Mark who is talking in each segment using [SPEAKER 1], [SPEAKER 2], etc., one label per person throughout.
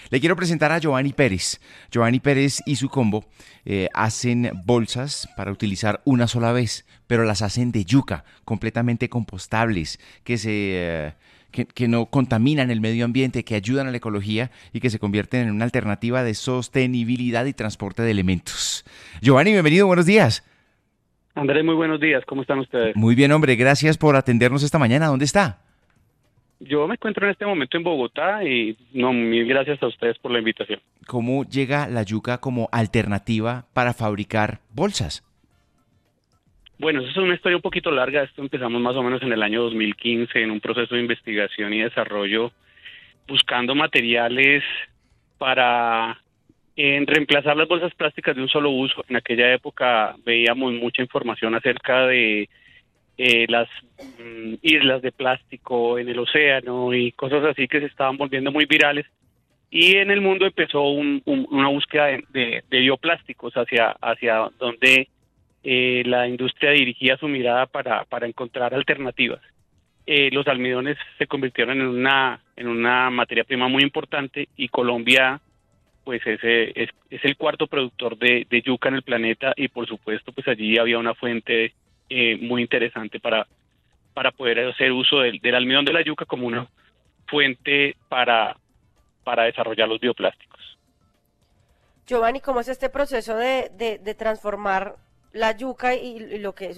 [SPEAKER 1] Le quiero presentar a Giovanni Pérez. Giovanni Pérez y su combo hacen bolsas para utilizar una sola vez, pero las hacen de yuca, completamente compostables, que no contaminan el medio ambiente, que ayudan a la ecología y que se convierten en una alternativa de sostenibilidad y transporte de elementos. Giovanni, bienvenido, buenos días.
[SPEAKER 2] Andrés, muy buenos días, ¿cómo están ustedes?
[SPEAKER 1] Muy bien, hombre, gracias por atendernos esta mañana. ¿Dónde está?
[SPEAKER 2] Yo me encuentro en este momento en Bogotá y no, mil gracias a ustedes por la invitación.
[SPEAKER 1] ¿Cómo llega la yuca como alternativa para fabricar bolsas?
[SPEAKER 2] Bueno, eso es una historia un poquito larga, esto empezamos más o menos en el año 2015 en un proceso de investigación y desarrollo buscando materiales para reemplazar las bolsas plásticas de un solo uso. En aquella época veíamos mucha información acerca de las islas de plástico en el océano y cosas así que se estaban volviendo muy virales. Y en el mundo empezó una búsqueda de bioplásticos hacia donde la industria dirigía su mirada para encontrar alternativas. Los almidones se convirtieron en una materia prima muy importante y Colombia pues es el cuarto productor de yuca en el planeta y por supuesto pues allí había una fuente muy interesante para poder hacer uso del almidón de la yuca como una fuente para desarrollar los bioplásticos.
[SPEAKER 3] Giovanni, ¿cómo es este proceso de transformar la yuca y lo que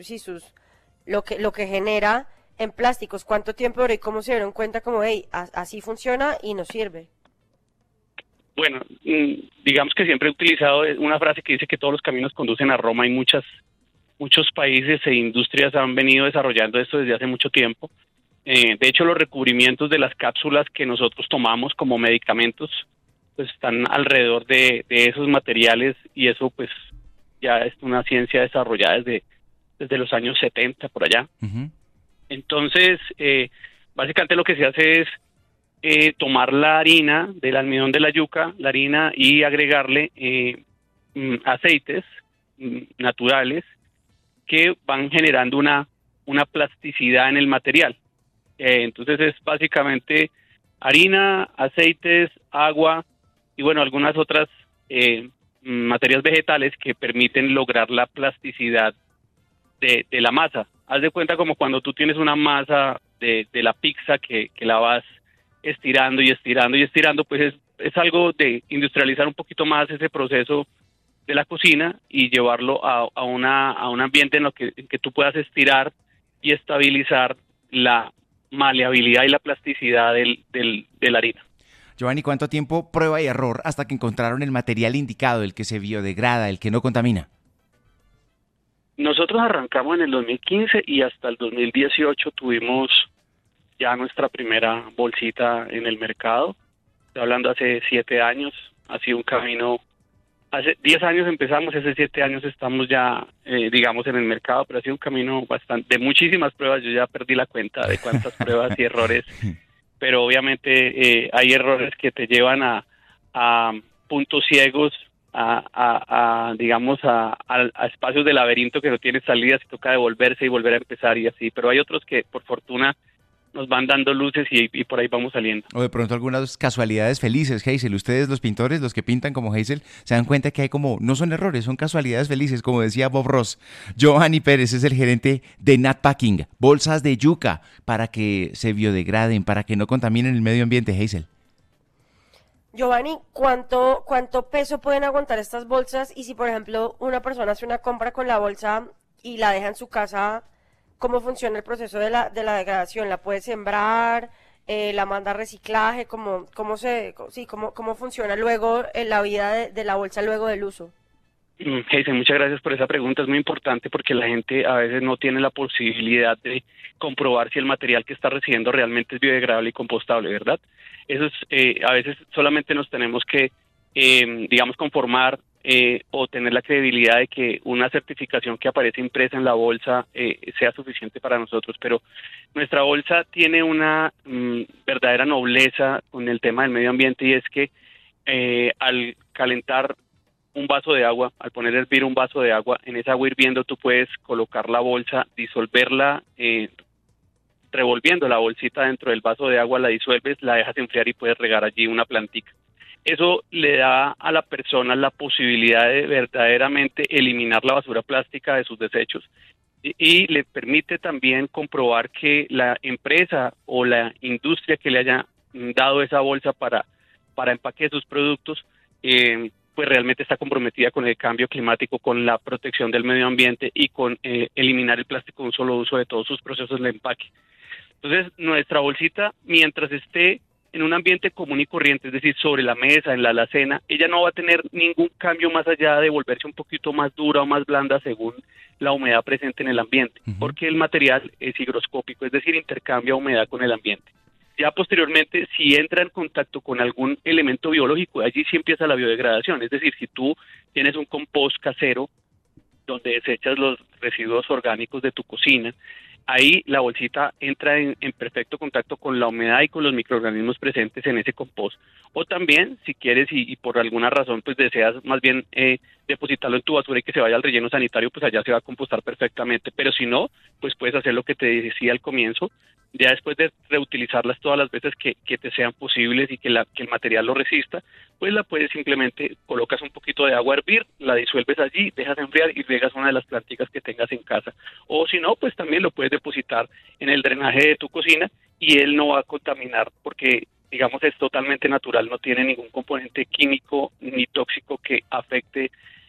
[SPEAKER 3] lo que genera en plásticos? ¿Cuánto tiempo duró y cómo se dieron cuenta como, hey, así funciona y nos sirve?
[SPEAKER 2] Bueno, digamos que siempre he utilizado una frase que dice que todos los caminos conducen a Roma y muchos países e industrias han venido desarrollando esto desde hace mucho tiempo. De hecho, los recubrimientos de las cápsulas que nosotros tomamos como medicamentos pues están alrededor de esos materiales y eso pues ya es una ciencia desarrollada desde los años 70 por allá.
[SPEAKER 1] Uh-huh.
[SPEAKER 2] Entonces, básicamente lo que se hace es tomar la harina del almidón de la yuca, la harina y agregarle aceites naturales que van generando una plasticidad en el material. Entonces es básicamente harina, aceites, agua y bueno, algunas otras materias vegetales que permiten lograr la plasticidad de la masa. Haz de cuenta como cuando tú tienes una masa de la pizza que la vas estirando y estirando y estirando, pues es algo de industrializar un poquito más ese proceso de la cocina y llevarlo a un ambiente en que tú puedas estirar y estabilizar la maleabilidad y la plasticidad de la harina.
[SPEAKER 1] Giovanni, ¿cuánto tiempo prueba y error hasta que encontraron el material indicado, el que se biodegrada, el que no contamina?
[SPEAKER 2] Nosotros arrancamos en el 2015 y hasta el 2018 tuvimos ya nuestra primera bolsita en el mercado. Estoy hablando hace 7 años, ha sido un camino. Hace 10 años empezamos, hace 7 años estamos ya, digamos, en el mercado, pero ha sido un camino bastante, de muchísimas pruebas. Yo ya perdí la cuenta de cuántas pruebas y errores, pero obviamente hay errores que te llevan a puntos ciegos, digamos, a espacios de laberinto que no tienen salidas y toca devolverse y volver a empezar y así, pero hay otros que por fortuna nos van dando luces y por ahí vamos saliendo.
[SPEAKER 1] O de pronto algunas casualidades felices, Hazel. Ustedes, los pintores, los que pintan como Hazel, se dan cuenta que hay como, no son errores, son casualidades felices, como decía Bob Ross. Giovanni Pérez es el gerente de Nat Packing, bolsas de yuca para que se biodegraden, para que no contaminen el medio ambiente, Hazel.
[SPEAKER 3] Giovanni, ¿cuánto peso pueden aguantar estas bolsas? Y si, por ejemplo, una persona hace una compra con la bolsa y la deja en su casa, ¿cómo funciona el proceso de la degradación? ¿La puede sembrar? ¿La manda a reciclaje? ¿Cómo funciona luego la vida de la bolsa luego del uso?
[SPEAKER 2] Jason, muchas gracias por esa pregunta, es muy importante porque la gente a veces no tiene la posibilidad de comprobar si el material que está recibiendo realmente es biodegradable y compostable, ¿verdad? Eso es, a veces solamente nos tenemos que, digamos, conformar o tener la credibilidad de que una certificación que aparece impresa en la bolsa sea suficiente para nosotros, pero nuestra bolsa tiene una verdadera nobleza con el tema del medio ambiente y es que al calentar un vaso de agua, al poner a hervir un vaso de agua, en esa agua hirviendo tú puedes colocar la bolsa, disolverla, revolviendo la bolsita dentro del vaso de agua, la disuelves, la dejas enfriar y puedes regar allí una plantica. Eso le da a la persona la posibilidad de verdaderamente eliminar la basura plástica de sus desechos y le permite también comprobar que la empresa o la industria que le haya dado esa bolsa para empaque de sus productos, pues realmente está comprometida con el cambio climático, con la protección del medio ambiente y con eliminar el plástico de un solo uso de todos sus procesos de empaque. Entonces, nuestra bolsita, mientras esté en un ambiente común y corriente, es decir, sobre la mesa, en la alacena, ella no va a tener ningún cambio más allá de volverse un poquito más dura o más blanda según la humedad presente en el ambiente, porque el material es higroscópico, es decir, intercambia humedad con el ambiente. Ya posteriormente, si entra en contacto con algún elemento biológico, allí sí empieza la biodegradación, es decir, si tú tienes un compost casero donde desechas los residuos orgánicos de tu cocina, ahí la bolsita entra en perfecto contacto con la humedad y con los microorganismos presentes en ese compost. O también, si quieres y por alguna razón pues deseas más bien depositarlo en tu basura y que se vaya al relleno sanitario, pues allá se va a compostar perfectamente. Pero si no, pues puedes hacer lo que te decía al comienzo, ya después de reutilizarlas todas las veces que te sean posibles y que el material lo resista, pues la puedes simplemente, colocas un poquito de agua a hervir, la disuelves allí, dejas enfriar y riegas una de las planticas que tengas en casa. O si no, pues también lo puedes depositar en el drenaje de tu cocina y él no va a contaminar porque, digamos, es totalmente natural, no tiene ningún componente químico ni tóxico que afecte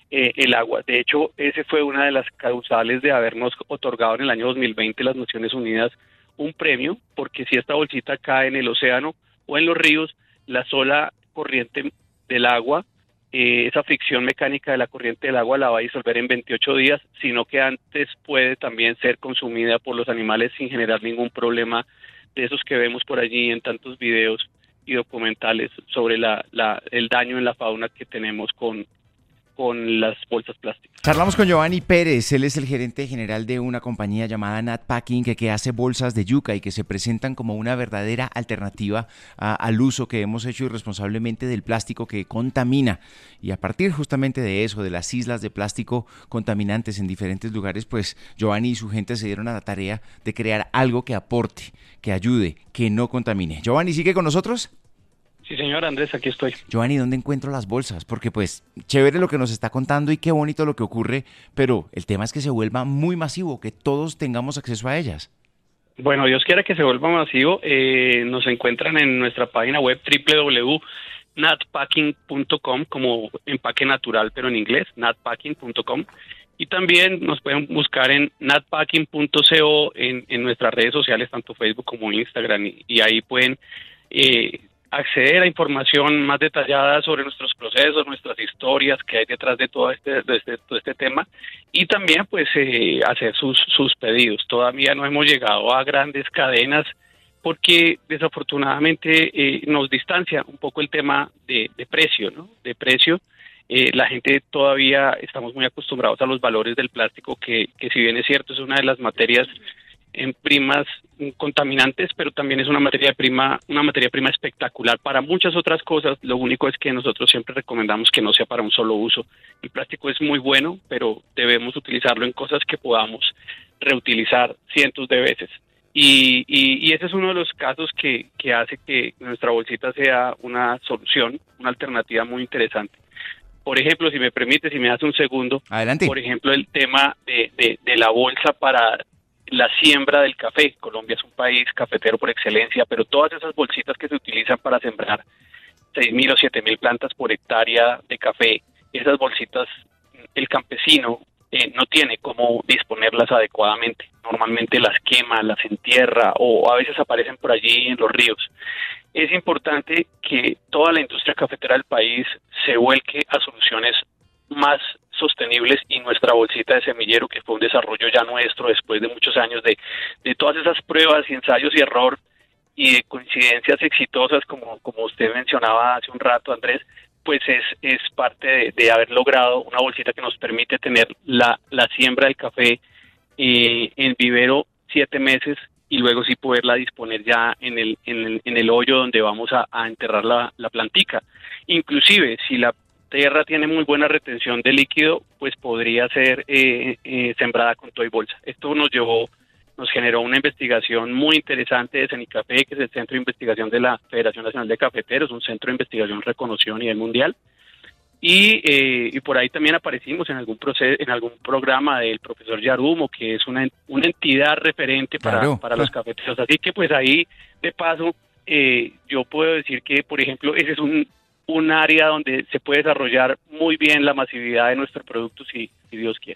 [SPEAKER 2] el agua. De hecho, ese fue una de las causales de habernos otorgado en el año 2020 las Naciones Unidas un premio, porque si esta bolsita cae en el océano o en los ríos, la sola corriente del agua, esa fricción mecánica de la corriente del agua la va a disolver en 28 días, sino que antes puede también ser consumida por los animales sin generar ningún problema de esos que vemos por allí en tantos videos y documentales sobre el daño en la fauna que tenemos con las bolsas plásticas.
[SPEAKER 1] Charlamos con Giovanni Pérez, él es el gerente general de una compañía llamada Nat Packing que hace bolsas de yuca y que se presentan como una verdadera alternativa al uso que hemos hecho irresponsablemente del plástico que contamina. Y a partir justamente de eso, de las islas de plástico contaminantes en diferentes lugares, pues Giovanni y su gente se dieron a la tarea de crear algo que aporte, que ayude, que no contamine. Giovanni, ¿sigue con nosotros?
[SPEAKER 2] Sí, señor Andrés, aquí estoy.
[SPEAKER 1] Giovanni, ¿dónde encuentro las bolsas? Porque pues chévere lo que nos está contando y qué bonito lo que ocurre, pero el tema es que se vuelva muy masivo, que todos tengamos acceso a ellas.
[SPEAKER 2] Bueno, Dios quiera que se vuelva masivo. Nos encuentran en nuestra página web www.natpacking.com, como empaque natural, pero en inglés, natpacking.com. Y también nos pueden buscar en natpacking.co en nuestras redes sociales, tanto Facebook como Instagram, y ahí pueden acceder a información más detallada sobre nuestros procesos, nuestras historias que hay detrás de todo este tema, y también pues hacer sus pedidos. Todavía no hemos llegado a grandes cadenas porque desafortunadamente nos distancia un poco el tema de precio, ¿no? De precio. La gente todavía estamos muy acostumbrados a los valores del plástico que si bien es cierto es una de las materias en primas contaminantes, pero también es una materia prima espectacular para muchas otras cosas. Lo único es que nosotros siempre recomendamos que no sea para un solo uso. El plástico es muy bueno, pero debemos utilizarlo en cosas que podamos reutilizar cientos de veces. Y ese es uno de los casos que hace que nuestra bolsita sea una solución, una alternativa muy interesante. Por ejemplo, si me permite, si me das un segundo.
[SPEAKER 1] Adelante.
[SPEAKER 2] Por ejemplo, el tema de la bolsa para la siembra del café. Colombia es un país cafetero por excelencia, pero todas esas bolsitas que se utilizan para sembrar 6.000 o 7.000 plantas por hectárea de café, esas bolsitas el campesino no tiene cómo disponerlas adecuadamente. Normalmente las quema, las entierra o a veces aparecen por allí en los ríos. Es importante que toda la industria cafetera del país se vuelque a soluciones más sostenibles, y nuestra bolsita de semillero, que fue un desarrollo ya nuestro después de muchos años de todas esas pruebas y ensayos y error y de coincidencias exitosas como usted mencionaba hace un rato, Andrés, pues es parte de haber logrado una bolsita que nos permite tener la siembra del café en vivero 7 meses y luego sí poderla disponer ya en el hoyo donde vamos a enterrar la plantica. Inclusive si la tierra tiene muy buena retención de líquido, pues podría ser sembrada con todo y bolsa. Esto nos llevó nos generó una investigación muy interesante de CENICAFE, que es el Centro de Investigación de la Federación Nacional de Cafeteros, un centro de investigación reconocido a nivel mundial. Y por ahí también aparecimos en algún en algún programa del profesor Yarumo, que es una entidad referente para los cafeteros. Así que pues ahí, de paso, yo puedo decir que, por ejemplo, ese es un área donde se puede desarrollar muy bien la masividad de nuestro producto si Dios quiere.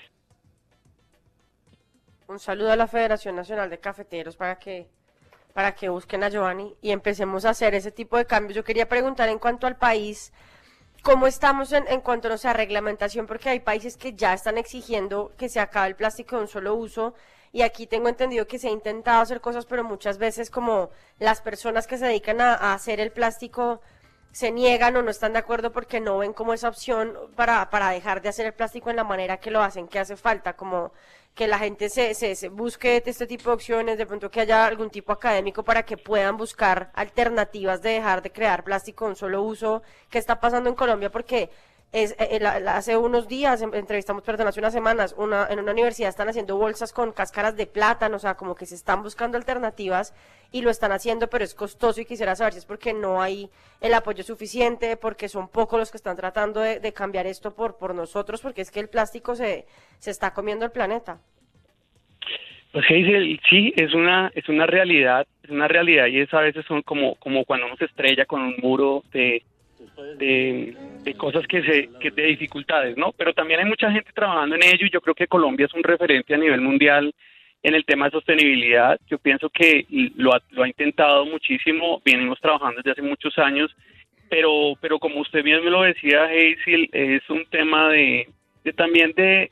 [SPEAKER 3] Un saludo a la Federación Nacional de Cafeteros para que busquen a Giovanni y empecemos a hacer ese tipo de cambios. Yo quería preguntar en cuanto al país, ¿cómo estamos en cuanto, no sé, a reglamentación? Porque hay países que ya están exigiendo que se acabe el plástico de un solo uso, y aquí tengo entendido que se ha intentado hacer cosas, pero muchas veces como las personas que se dedican a hacer el plástico se niegan o no están de acuerdo porque no ven como esa opción para dejar de hacer el plástico en la manera que lo hacen, que hace falta, como que la gente se busque este tipo de opciones, de pronto que haya algún tipo académico para que puedan buscar alternativas de dejar de crear plástico de un solo uso. ¿Qué está pasando en Colombia? Porque hace unos días, entrevistamos, perdón, hace unas semanas, en una universidad están haciendo bolsas con cáscaras de plátano, o sea, como que se están buscando alternativas y lo están haciendo, pero es costoso, y quisiera saber si es porque no hay el apoyo suficiente, porque son pocos los que están tratando de cambiar esto por nosotros, porque es que el plástico se está comiendo el planeta.
[SPEAKER 2] Pues Hazel, sí, es una realidad, y es a veces son como cuando uno se estrella con un muro de cosas de dificultades, ¿no? Pero también hay mucha gente trabajando en ello, y yo creo que Colombia es un referente a nivel mundial en el tema de sostenibilidad. Yo pienso que lo ha intentado muchísimo, venimos trabajando desde hace muchos años, pero como usted bien me lo decía, Hazel, es un tema también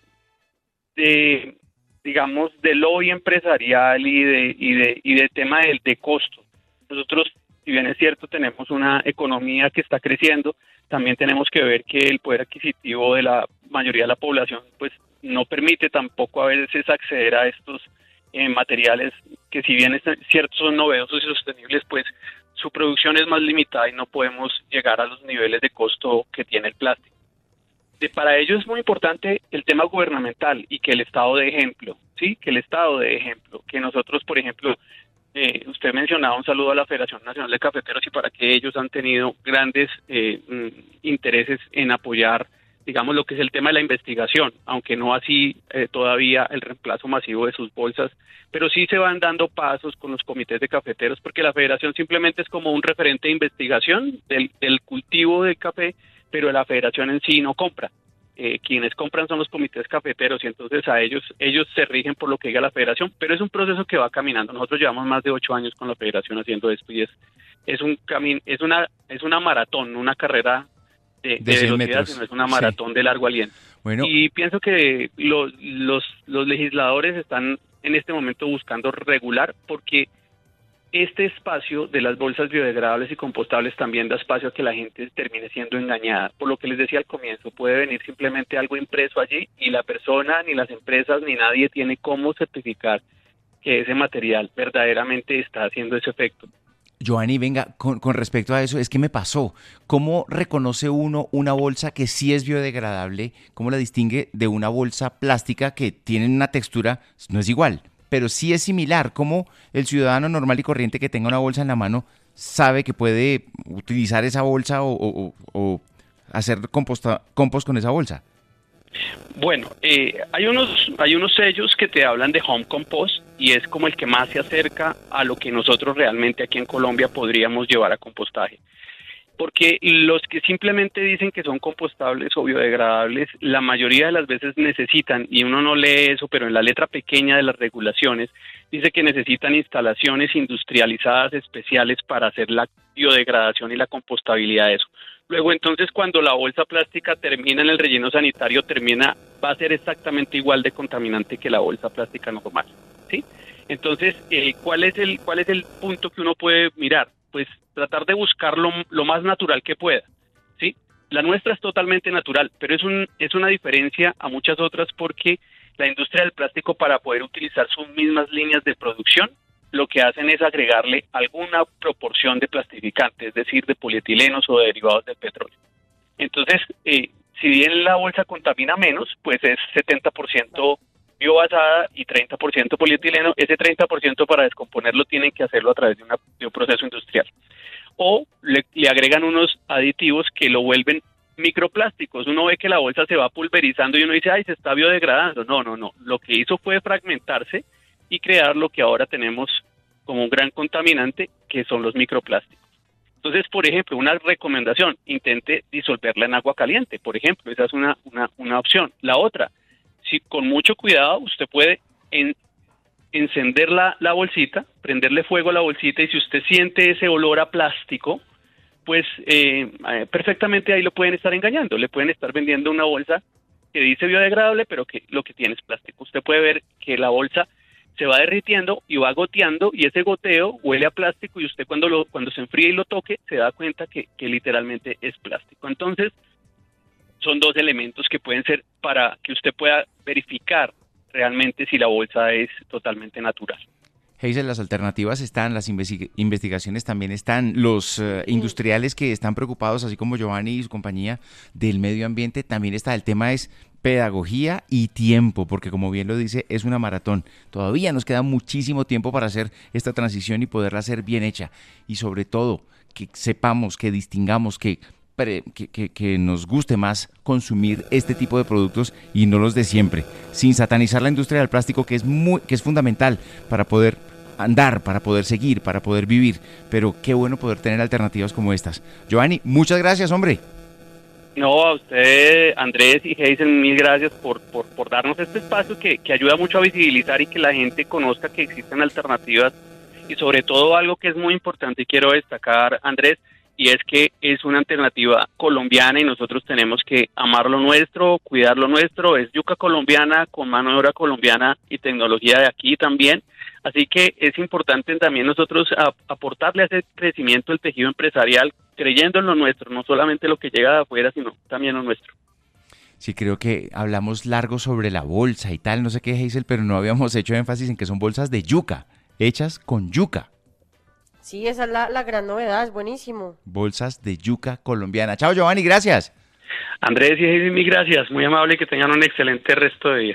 [SPEAKER 2] digamos, de lobby empresarial y de tema de costo. Nosotros, si bien es cierto, tenemos una economía que está creciendo, también tenemos que ver que el poder adquisitivo de la mayoría de la población pues no permite tampoco a veces acceder a estos materiales que, si bien ciertos son novedosos y sostenibles, pues su producción es más limitada y no podemos llegar a los niveles de costo que tiene el plástico. Para ello es muy importante el tema gubernamental y que el Estado dé ejemplo, ¿sí? Que el Estado dé ejemplo, que nosotros, por ejemplo, usted mencionaba un saludo a la Federación Nacional de Cafeteros, y para que ellos han tenido grandes intereses en apoyar, digamos, lo que es el tema de la investigación, aunque no así todavía el reemplazo masivo de sus bolsas, pero sí se van dando pasos con los comités de cafeteros, porque la Federación simplemente es como un referente de investigación del cultivo del café, pero la Federación en sí no compra. Quienes compran son los comités cafeteros, y entonces ellos se rigen por lo que diga la Federación, pero es un proceso que va caminando. Nosotros llevamos más de 8 años con la Federación haciendo esto, y es una maratón, no una carrera de velocidad, sino es una maratón de largo aliento. Bueno. Y pienso que los legisladores están en este momento buscando regular, porque este espacio de las bolsas biodegradables y compostables también da espacio a que la gente termine siendo engañada. Por lo que les decía al comienzo, puede venir simplemente algo impreso allí y la persona, ni las empresas, ni nadie tiene cómo certificar que ese material verdaderamente está haciendo ese efecto.
[SPEAKER 1] Giovanni, venga, con respecto a eso, es que me pasó. ¿Cómo reconoce uno una bolsa que sí es biodegradable? ¿Cómo la distingue de una bolsa plástica que tiene una textura, no es igual, pero sí es similar? ¿Cómo el ciudadano normal y corriente que tenga una bolsa en la mano sabe que puede utilizar esa bolsa o hacer compost con esa bolsa?
[SPEAKER 2] Bueno, hay unos sellos que te hablan de home compost, y es como el que más se acerca a lo que nosotros realmente aquí en Colombia podríamos llevar a compostaje. Porque los que simplemente dicen que son compostables o biodegradables, la mayoría de las veces necesitan, y uno no lee eso, pero en la letra pequeña de las regulaciones dice que necesitan instalaciones industrializadas especiales para hacer la biodegradación y la compostabilidad de eso. Luego, entonces, cuando la bolsa plástica termina en el relleno sanitario, va a ser exactamente igual de contaminante que la bolsa plástica normal, ¿sí? Entonces, ¿cuál es el punto que uno puede mirar? Pues tratar de buscar lo más natural que pueda, ¿sí? La nuestra es totalmente natural, pero es una diferencia a muchas otras, porque la industria del plástico, para poder utilizar sus mismas líneas de producción, lo que hacen es agregarle alguna proporción de plastificante, es decir, de polietilenos o de derivados del petróleo. Entonces, si bien la bolsa contamina menos, pues es 70% biobasada y 30% polietileno. Ese 30% para descomponerlo tienen que hacerlo a través de un proceso industrial. O le agregan unos aditivos que lo vuelven microplásticos. Uno ve que la bolsa se va pulverizando y uno dice, ay, se está biodegradando. No, no, no. Lo que hizo fue fragmentarse y crear lo que ahora tenemos como un gran contaminante, que son los microplásticos. Entonces, por ejemplo, una recomendación, intente disolverla en agua caliente, por ejemplo, esa es una opción. La otra, si con mucho cuidado usted puede encender la bolsita, prenderle fuego a la bolsita, y si usted siente ese olor a plástico, pues perfectamente ahí lo pueden estar engañando, le pueden estar vendiendo una bolsa que dice biodegradable, pero que lo que tiene es plástico. Usted puede ver que la bolsa se va derritiendo y va goteando, y ese goteo huele a plástico, y usted cuando se enfríe y lo toque, se da cuenta que literalmente es plástico. Entonces, son dos elementos que pueden ser para que usted pueda verificar realmente si la bolsa es totalmente natural.
[SPEAKER 1] Hazel, las alternativas están, las investigaciones también están, los industriales que están preocupados, así como Giovanni y su compañía, del medio ambiente, también está. El tema es pedagogía y tiempo, porque como bien lo dice, es una maratón. Todavía nos queda muchísimo tiempo para hacer esta transición y poderla hacer bien hecha. Y sobre todo, que sepamos, que distingamos, que nos guste más consumir este tipo de productos y no los de siempre, sin satanizar la industria del plástico, que es fundamental para poder andar, para poder seguir, para poder vivir. Pero qué bueno poder tener alternativas como estas. Giovanni, muchas gracias, hombre.
[SPEAKER 2] No, a usted, Andrés y Hazel, mil gracias por darnos este espacio que ayuda mucho a visibilizar y que la gente conozca que existen alternativas, y sobre todo algo que es muy importante y quiero destacar, Andrés, y es que es una alternativa colombiana y nosotros tenemos que amar lo nuestro, cuidar lo nuestro. Es yuca colombiana con mano de obra colombiana y tecnología de aquí también. Así que es importante también nosotros aportarle a ese crecimiento del tejido empresarial, creyendo en lo nuestro, no solamente lo que llega de afuera, sino también lo nuestro.
[SPEAKER 1] Sí, creo que hablamos largo sobre la bolsa y tal, no sé qué, Hazel, pero no habíamos hecho énfasis en que son bolsas de yuca, hechas con yuca.
[SPEAKER 3] Sí, esa es la gran novedad, es buenísimo.
[SPEAKER 1] Bolsas de yuca colombiana. Chao, Giovanni, gracias.
[SPEAKER 2] Andrés y Hazel, mil gracias, muy amable y que tengan un excelente resto de día.